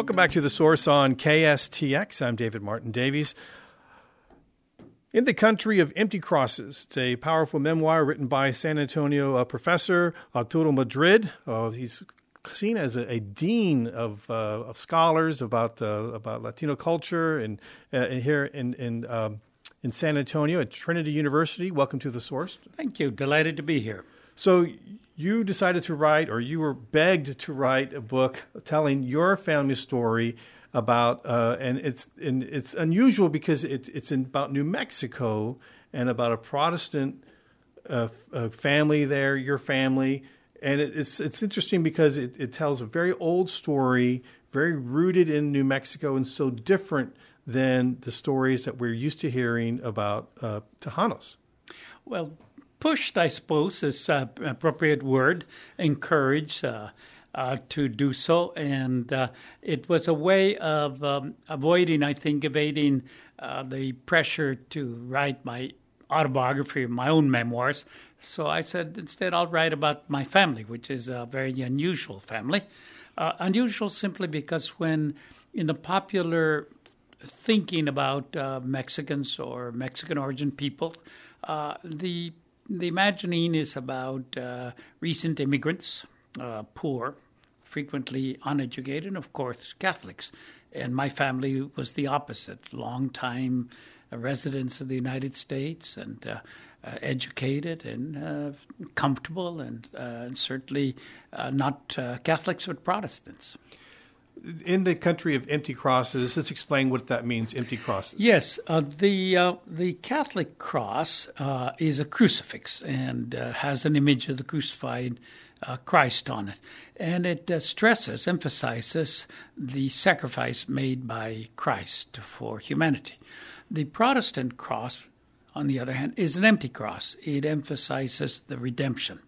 Welcome back to The Source on KSTX. I'm David Martin Davies. In the Country of Empty Crosses, it's a powerful memoir written by San Antonio professor Arturo Madrid. He's seen as a dean of scholars about Latino culture and here in San Antonio at Trinity University. Welcome to The Source. Thank you. Delighted to be here. So you decided to write, or you were begged to write, a book telling your family story about, and it's unusual because it's about New Mexico and about a Protestant family there, your family, and it's interesting because it tells a very old story, very rooted in New Mexico, and so different than the stories that we're used to hearing about Tejanos. Well, pushed, I suppose, is an appropriate word, encouraged to do so. And it was a way of evading the pressure to write my autobiography, my own memoirs. So I said, instead, I'll write about my family, which is a very unusual family. Unusual simply because when in the popular thinking about Mexicans or Mexican origin people, the imagining is about recent immigrants, poor, frequently uneducated, and of course Catholics. And my family was the opposite, long-time residents of the United States and educated and comfortable and certainly not Catholics but Protestants. In the Country of Empty Crosses, let's explain what that means, empty crosses. Yes, the Catholic cross is a crucifix and has an image of the crucified Christ on it. And it emphasizes the sacrifice made by Christ for humanity. The Protestant cross, on the other hand, is an empty cross. It emphasizes the redemption,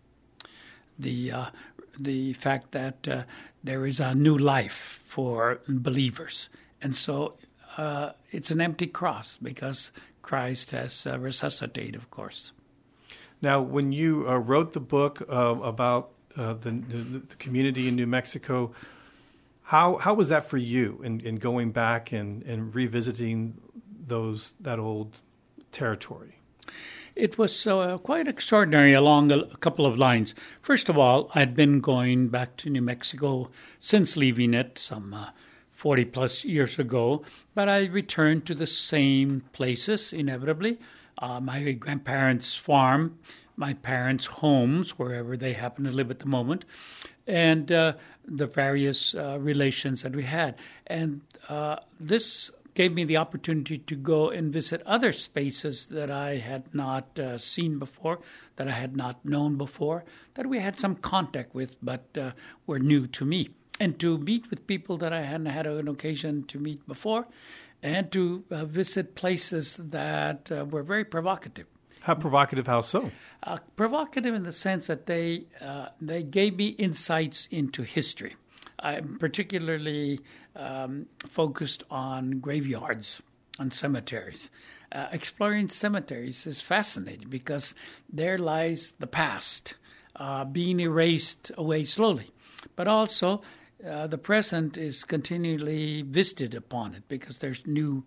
the fact that there is a new life for believers. And so it's an empty cross because Christ has resuscitated, of course. Now, when you wrote the book about the community in New Mexico, how was that for you in going back and revisiting that old territory? It was quite extraordinary along a couple of lines. First of all, I'd been going back to New Mexico since leaving it some 40-plus years ago, but I returned to the same places, inevitably. My grandparents' farm, my parents' homes, wherever they happen to live at the moment, and the various relations that we had. And this gave me the opportunity to go and visit other spaces that I had not seen before, that I had not known before, that we had some contact with, but were new to me. And to meet with people that I hadn't had an occasion to meet before, and to visit places that were very provocative. How provocative? How so? Provocative in the sense that they gave me insights into history. I'm particularly focused on graveyards, on cemeteries. Exploring cemeteries is fascinating because there lies the past being erased away slowly. But also, the present is continually visited upon it because there's new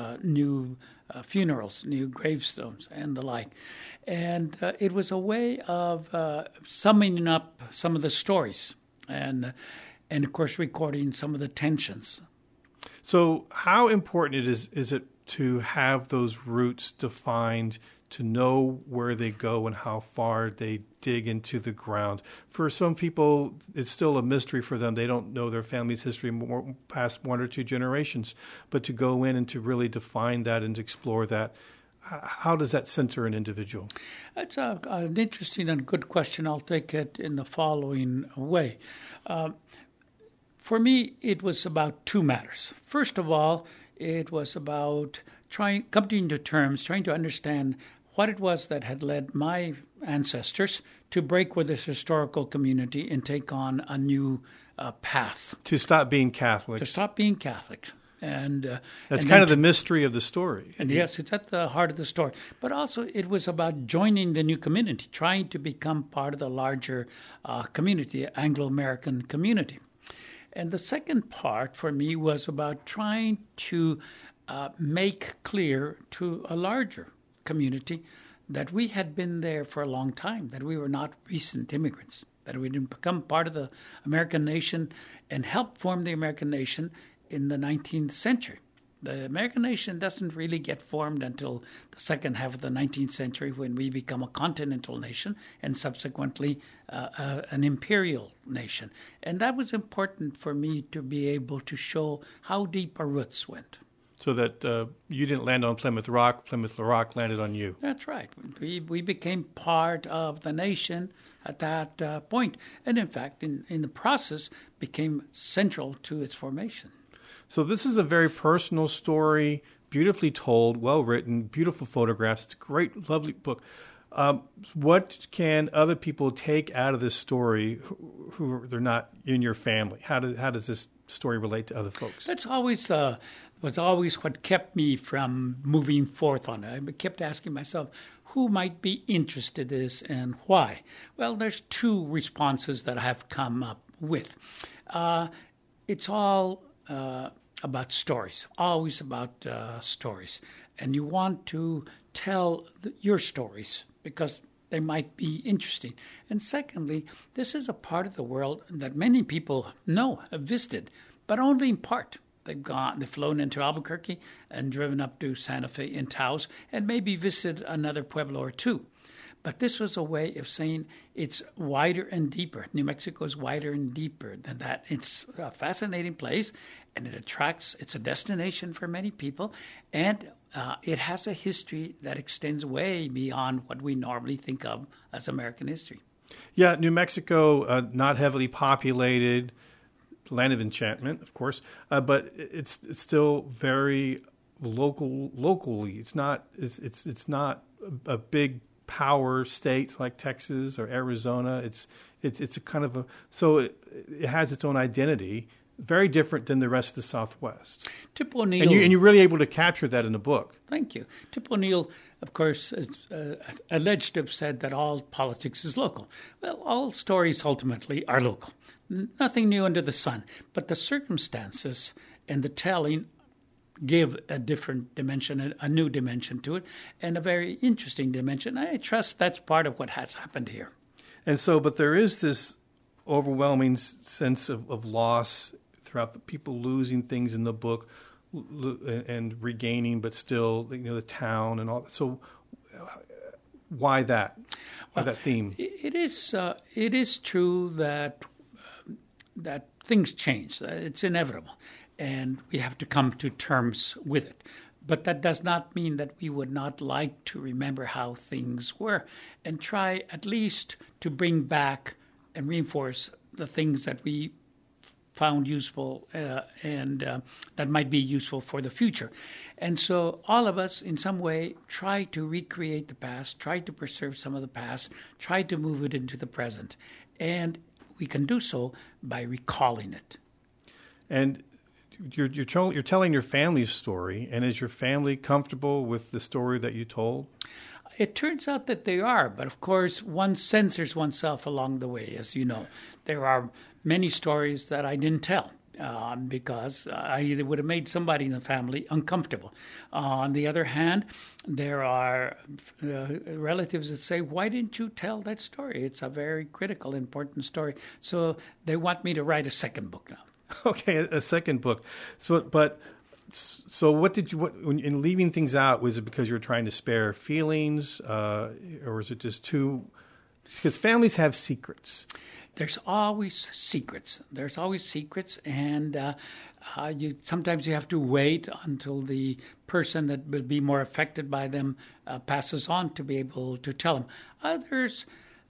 funerals, new gravestones, and the like. And it was a way of summing up some of the stories and of course, recording some of the tensions. So how important is it to have those roots defined, to know where they go and how far they dig into the ground? For some people, it's still a mystery for them. They don't know their family's history past one or two generations. But to go in and to really define that and to explore that, how does that center an individual? That's an interesting and good question. I'll take it in the following way. For me, it was about two matters. First of all, it was about coming to terms, trying to understand what it was that had led my ancestors to break with this historical community and take on a new path. To stop being Catholics. To stop being Catholics. And that's kind of the mystery of the story. And yes, it's at the heart of the story. But also it was about joining the new community, trying to become part of the larger community, Anglo-American community. And the second part for me was about trying to make clear to a larger community that we had been there for a long time, that we were not recent immigrants, that we didn't become part of the American nation and help form the American nation in the 19th century. The American nation doesn't really get formed until the second half of the 19th century, when we become a continental nation and subsequently an imperial nation. And that was important for me to be able to show how deep our roots went. So that you didn't land on Plymouth Rock, Plymouth Rock landed on you. That's right. We became part of the nation at that point. And in fact, in the process, became central to its formation. So this is a very personal story, beautifully told, well written, beautiful photographs. It's a great, lovely book. What can other people take out of this story who they're not in your family? How does this story relate to other folks? That's always was always what kept me from moving forth on it. I kept asking myself, who might be interested in this and why? Well, there's two responses that I have come up with. It's all about stories, always about stories. And you want to tell your stories because they might be interesting. And secondly, this is a part of the world that many people know, have visited, but only in part. They've flown into Albuquerque and driven up to Santa Fe in Taos and maybe visited another pueblo or two. But this was a way of saying it's wider and deeper. New Mexico is wider and deeper than that. It's a fascinating place, and it's a destination for many people, and it has a history that extends way beyond what we normally think of as American history. Yeah, New Mexico, not heavily populated, land of enchantment, of course, but it's still very locally. It's not a big power states like Texas or Arizona. It's a kind of so it has its own identity, very different than the rest of the Southwest. Tip O'Neill, and you're really able to capture that in the book. Thank you. Tip O'Neill, of course, alleged to have said that all politics is local. Well, all stories ultimately are local. Nothing new under the sun, but the circumstances and the telling give a different dimension, a new dimension to it, and a very interesting dimension. I trust that's part of what has happened here. And so, but there is this overwhelming sense of loss throughout the people losing things in the book and regaining, but still, the town and all that. So why that? Why that theme? It is true that things change. It's inevitable. And we have to come to terms with it. But that does not mean that we would not like to remember how things were and try at least to bring back and reinforce the things that we found useful and that might be useful for the future. And so all of us in some way try to recreate the past, try to preserve some of the past, try to move it into the present. And we can do so by recalling it. And you're telling your family's story, and is your family comfortable with the story that you told? It turns out that they are, but of course one censors oneself along the way, as you know. There are many stories that I didn't tell because I either would have made somebody in the family uncomfortable. On the other hand, there are relatives that say, why didn't you tell that story? It's a very critical, important story. So they want me to write a second book now. Okay, a second book. So when in leaving things out, was it because you were trying to spare feelings, or was it just too? Because families have secrets. There's always secrets. And sometimes you have to wait until the person that would be more affected by them passes on to be able to tell them. Others.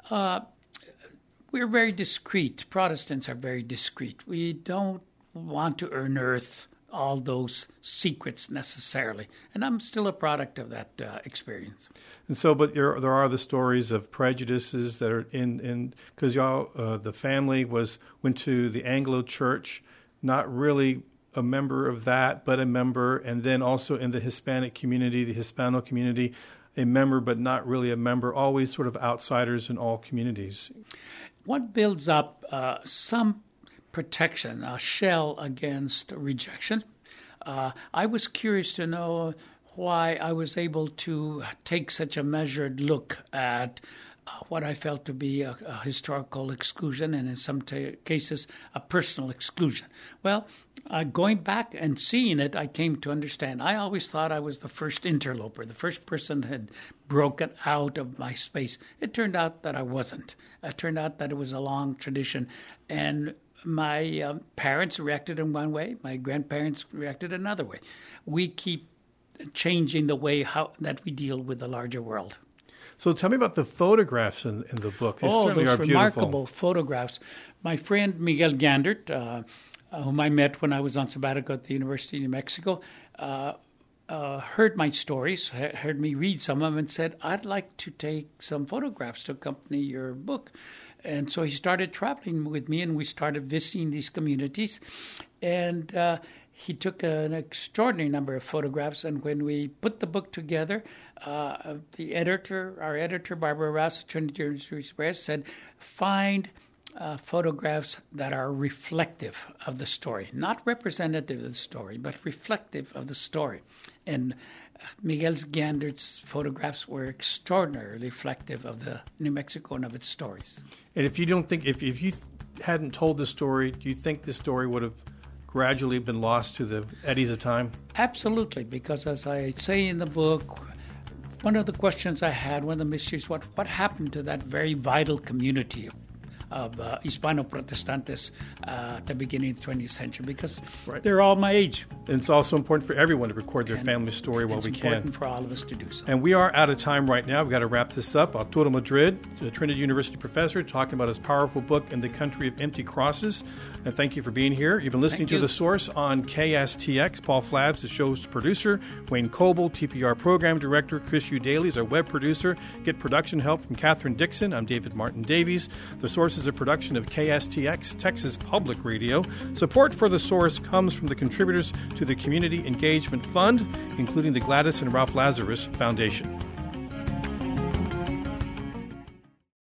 We're very discreet. Protestants are very discreet. We don't want to unearth all those secrets necessarily. And I'm still a product of that experience. And so, but there are the stories of prejudices that are in because y'all, the family went to the Anglo Church, not really a member of that, but a member, and then also in the Hispanic community, the Hispano community, a member but not really a member, always sort of outsiders in all communities. What builds up some protection, a shell against rejection. I was curious to know why I was able to take such a measured look at what I felt to be a historical exclusion, and in some cases a personal exclusion. Well, going back and seeing it, I came to understand. I always thought I was the first interloper, the first person that had broken out of my space. It turned out that I wasn't. It turned out that it was a long tradition, and my parents reacted in one way, my grandparents reacted another way. We keep changing the way that we deal with the larger world. So tell me about the photographs in the book. They certainly those are beautiful. Remarkable photographs. My friend Miguel Gandert, whom I met when I was on sabbatical at the University of New Mexico, heard my stories, heard me read some of them, and said, I'd like to take some photographs to accompany your book. And so he started traveling with me, and we started visiting these communities. And he took an extraordinary number of photographs, and when we put the book together, our editor, Barbara Rouse of Trinity University Press, said, find photographs that are reflective of the story, not representative of the story, but reflective of the story. And Miguel Gandert's photographs were extraordinarily reflective of the New Mexico and of its stories. And if you hadn't told the story, do you think the story would have gradually been lost to the eddies of time? Absolutely, because as I say in the book, one of the questions I had, one of the mysteries, what happened to that very vital community of Hispano-Protestantes at the beginning of the 20th century, because they're all my age. And it's also important for everyone to record their family story while we can. It's important for all of us to do so. And we are out of time right now. We've got to wrap this up. Arturo Madrid, a Trinity University professor, talking about his powerful book, In the Country of Empty Crosses. And thank you for being here. You've been listening to The Source on KSTX. Paul Flabbs, the show's producer. Wayne Coble, TPR program director. Chris U. Daly is our web producer. Get production help from Catherine Dixon. I'm David Martin Davies. The Source is a production of KSTX, Texas Public Radio. Support for The Source comes from the contributors to the Community Engagement Fund, including the Gladys and Ralph Lazarus Foundation.